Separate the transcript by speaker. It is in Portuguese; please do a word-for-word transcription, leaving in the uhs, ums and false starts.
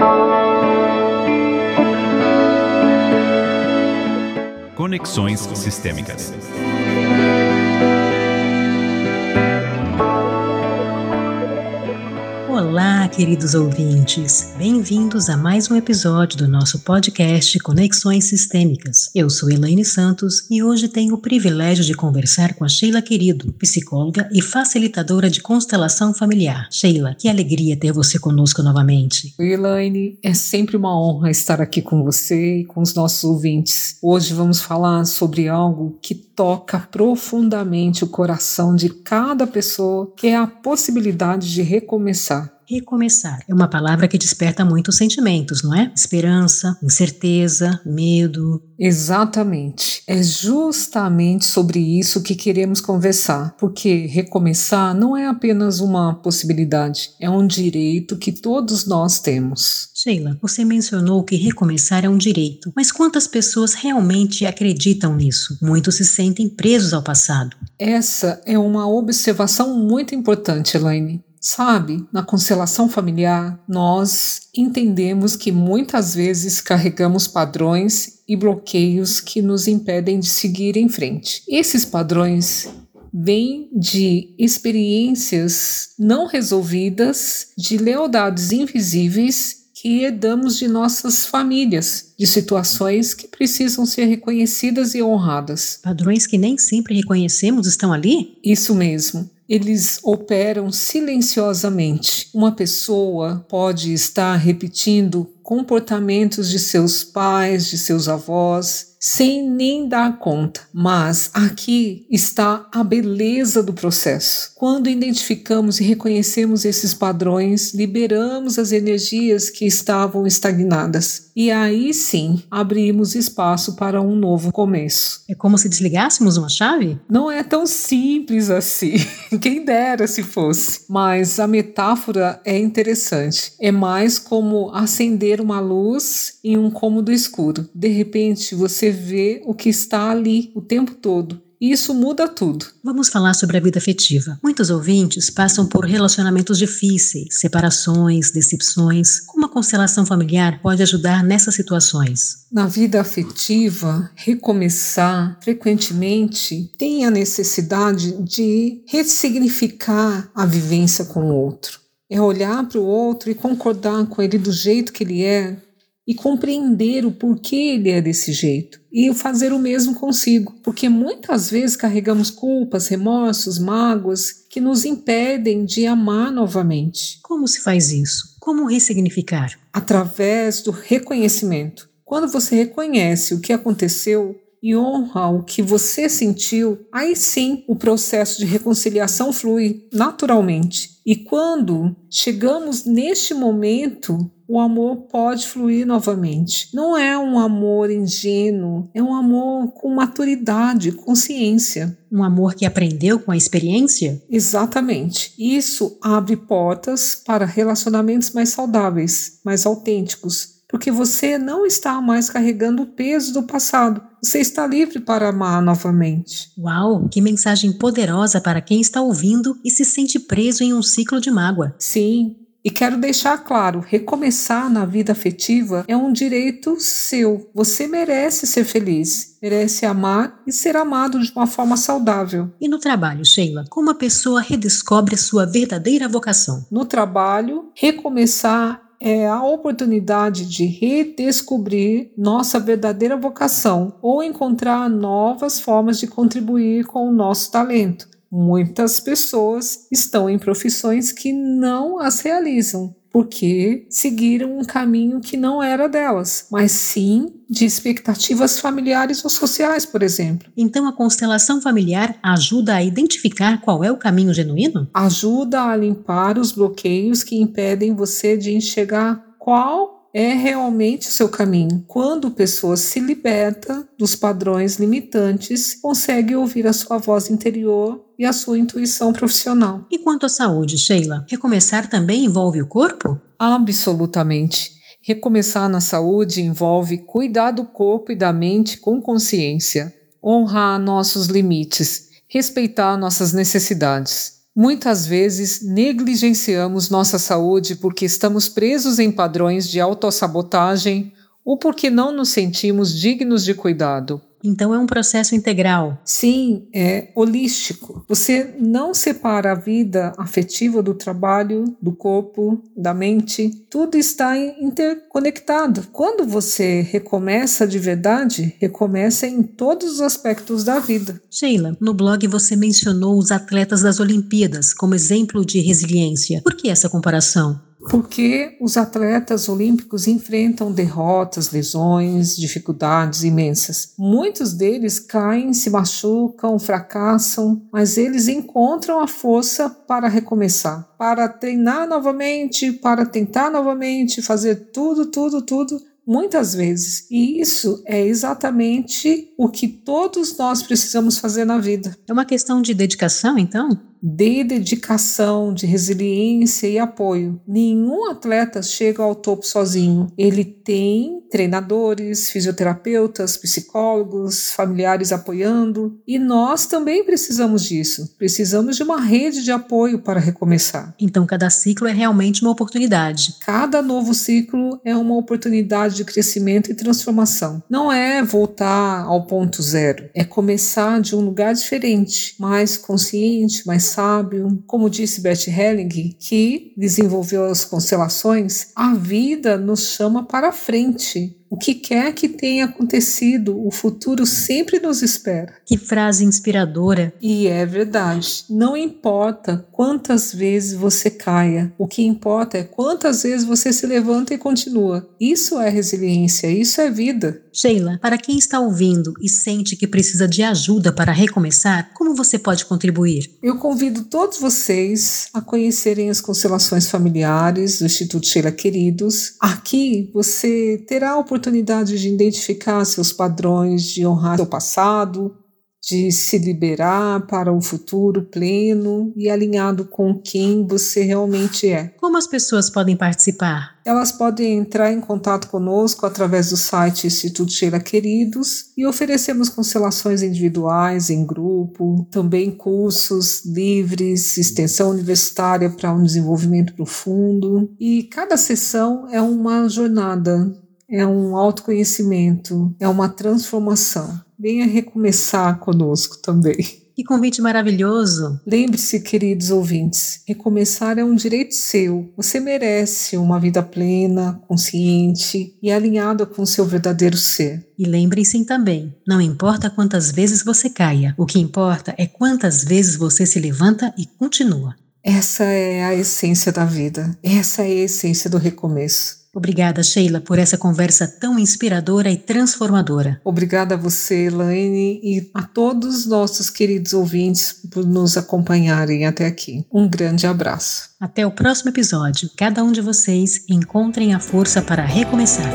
Speaker 1: Conexões Sistêmicas.
Speaker 2: Olá, queridos ouvintes! Bem-vindos a mais um episódio do nosso podcast Conexões Sistêmicas. Eu sou Elaine Santos e hoje tenho o privilégio de conversar com a Sheila Querido, psicóloga e facilitadora de constelação familiar. Sheila, que alegria ter você conosco novamente.
Speaker 3: Oi, Elaine, é sempre uma honra estar aqui com você e com os nossos ouvintes. Hoje vamos falar sobre algo que toca profundamente o coração de cada pessoa, que é a possibilidade de recomeçar.
Speaker 2: Recomeçar é uma palavra que desperta muitos sentimentos, não é? Esperança, incerteza, medo.
Speaker 3: Exatamente. É justamente sobre isso que queremos conversar, porque recomeçar não é apenas uma possibilidade, é um direito que todos nós temos.
Speaker 2: Sheila, você mencionou que recomeçar é um direito, mas quantas pessoas realmente acreditam nisso? Muitos se sentem presos ao passado.
Speaker 3: Essa é uma observação muito importante, Elaine. Sabe, na constelação familiar, nós entendemos que muitas vezes carregamos padrões e bloqueios que nos impedem de seguir em frente. Esses padrões vêm de experiências não resolvidas, de lealdades invisíveis que herdamos de nossas famílias, de situações que precisam ser reconhecidas e honradas.
Speaker 2: Padrões que nem sempre reconhecemos estão ali?
Speaker 3: Isso mesmo. Eles operam silenciosamente. Uma pessoa pode estar repetindo comportamentos de seus pais, de seus avós, sem nem dar conta. Mas aqui está a beleza do processo. Quando identificamos e reconhecemos esses padrões, liberamos as energias que estavam estagnadas. E aí sim, abrimos espaço para um novo começo.
Speaker 2: É como se desligássemos uma chave?
Speaker 3: Não é tão simples assim. Quem dera se fosse. Mas a metáfora é interessante. É mais como acender uma luz em um cômodo escuro. De repente, você vê o que está ali o tempo todo. E isso muda tudo.
Speaker 2: Vamos falar sobre a vida afetiva. Muitos ouvintes passam por relacionamentos difíceis, separações, decepções. Como a constelação familiar pode ajudar nessas situações?
Speaker 3: Na vida afetiva, recomeçar frequentemente tem a necessidade de ressignificar a vivência com o outro. É olhar para o outro e concordar com ele do jeito que ele é e compreender o porquê ele é desse jeito e fazer o mesmo consigo, porque muitas vezes carregamos culpas, remorsos, mágoas que nos impedem de amar novamente.
Speaker 2: Como se faz isso? Como ressignificar?
Speaker 3: Através do reconhecimento. Quando você reconhece o que aconteceu e honra o que você sentiu, aí sim o processo de reconciliação flui naturalmente. E quando chegamos neste momento, o amor pode fluir novamente. Não é um amor ingênuo, é um amor com maturidade, consciência.
Speaker 2: Um amor que aprendeu com a experiência?
Speaker 3: Exatamente. Isso abre portas para relacionamentos mais saudáveis, mais autênticos. Porque você não está mais carregando o peso do passado. Você está livre para amar novamente.
Speaker 2: Uau, que mensagem poderosa para quem está ouvindo e se sente preso em um ciclo de mágoa.
Speaker 3: Sim, e quero deixar claro, recomeçar na vida afetiva é um direito seu. Você merece ser feliz, merece amar e ser amado de uma forma saudável.
Speaker 2: E no trabalho, Sheila, como a pessoa redescobre a sua verdadeira vocação?
Speaker 3: No trabalho, recomeçar é a oportunidade de redescobrir nossa verdadeira vocação ou encontrar novas formas de contribuir com o nosso talento. Muitas pessoas estão em profissões que não as realizam, porque seguiram um caminho que não era delas, mas sim de expectativas familiares ou sociais, por exemplo.
Speaker 2: Então a constelação familiar ajuda a identificar qual é o caminho genuíno?
Speaker 3: Ajuda a limpar os bloqueios que impedem você de enxergar qual é realmente o seu caminho. Quando a pessoa se liberta dos padrões limitantes, consegue ouvir a sua voz interior e a sua intuição profissional.
Speaker 2: E quanto à saúde, Sheila, recomeçar também envolve o corpo?
Speaker 3: Absolutamente. Recomeçar na saúde envolve cuidar do corpo e da mente com consciência, honrar nossos limites, respeitar nossas necessidades. Muitas vezes negligenciamos nossa saúde porque estamos presos em padrões de autossabotagem ou porque não nos sentimos dignos de cuidado.
Speaker 2: Então é um processo integral.
Speaker 3: Sim, é holístico. Você não separa a vida afetiva do trabalho, do corpo, da mente. Tudo está interconectado. Quando você recomeça de verdade, recomeça em todos os aspectos da vida.
Speaker 2: Sheila, no blog você mencionou os atletas das Olimpíadas como exemplo de resiliência. Por que essa comparação?
Speaker 3: Porque os atletas olímpicos enfrentam derrotas, lesões, dificuldades imensas. Muitos deles caem, se machucam, fracassam, mas eles encontram a força para recomeçar, para treinar novamente, para tentar novamente, fazer tudo, tudo, tudo, muitas vezes. E isso é exatamente o que todos nós precisamos fazer na vida.
Speaker 2: É uma questão de dedicação, então?
Speaker 3: De dedicação, de resiliência e apoio. Nenhum atleta chega ao topo sozinho. Ele tem treinadores, fisioterapeutas, psicólogos, familiares apoiando. E nós também precisamos disso. Precisamos de uma rede de apoio para recomeçar.
Speaker 2: Então cada ciclo é realmente uma oportunidade.
Speaker 3: Cada novo ciclo é uma oportunidade de crescimento e transformação. Não é voltar ao ponto zero. É começar de um lugar diferente, mais consciente, mais sábio. Como disse Bert Helling, que desenvolveu as constelações, a vida nos chama para frente. O que quer que tenha acontecido, o futuro sempre nos espera.
Speaker 2: Que frase inspiradora!
Speaker 3: E é verdade. Não importa quantas vezes você caia, o que importa é quantas vezes você se levanta e continua. Isso é resiliência, isso é vida.
Speaker 2: Sheila, para quem está ouvindo e sente que precisa de ajuda para recomeçar, como você pode contribuir?
Speaker 3: Eu convido todos vocês a conhecerem as constelações familiares do Instituto Sheila Queridos. Aqui você terá a oportunidade de identificar seus padrões, de honrar seu passado, de se liberar para um futuro pleno e alinhado com quem você realmente é.
Speaker 2: Como as pessoas podem participar?
Speaker 3: Elas podem entrar em contato conosco através do site Instituto Sheila Queridos e oferecemos constelações individuais, em grupo, também cursos livres, extensão universitária para um desenvolvimento profundo. E cada sessão é uma jornada, é um autoconhecimento, é uma transformação. Venha recomeçar conosco também.
Speaker 2: Que convite maravilhoso!
Speaker 3: Lembre-se, queridos ouvintes, recomeçar é um direito seu. Você merece uma vida plena, consciente e alinhada com o seu verdadeiro ser.
Speaker 2: E lembrem-se também, não importa quantas vezes você caia, o que importa é quantas vezes você se levanta e continua.
Speaker 3: Essa é a essência da vida. Essa é a essência do recomeço.
Speaker 2: Obrigada, Sheila, por essa conversa tão inspiradora e transformadora.
Speaker 3: Obrigada a você, Elaine, e a todos os nossos queridos ouvintes por nos acompanharem até aqui. Um grande abraço.
Speaker 2: Até o próximo episódio. Cada um de vocês encontrem a força para recomeçar.